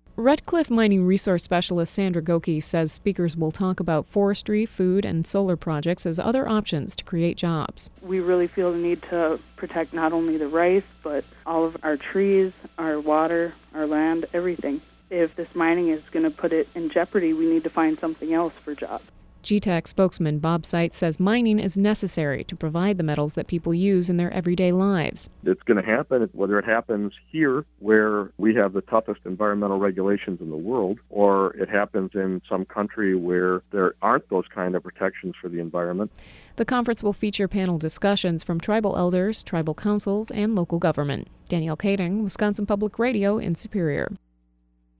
Red Cliff Mining Resource Specialist Sandra Goki says speakers will talk about forestry, food, and solar projects as other options to create jobs. We really feel the need to protect not only the rice, but all of our trees, our water, our land, everything. If this mining is going to put it in jeopardy, we need to find something else for jobs. GTEC spokesman Bob Seitz says mining is necessary to provide the metals that people use in their everyday lives. It's going to happen, whether it happens here where we have the toughest environmental regulations in the world, or it happens in some country where there aren't those kind of protections for the environment. The conference will feature panel discussions from tribal elders, tribal councils, and local government. Danielle Kading, Wisconsin Public Radio in Superior.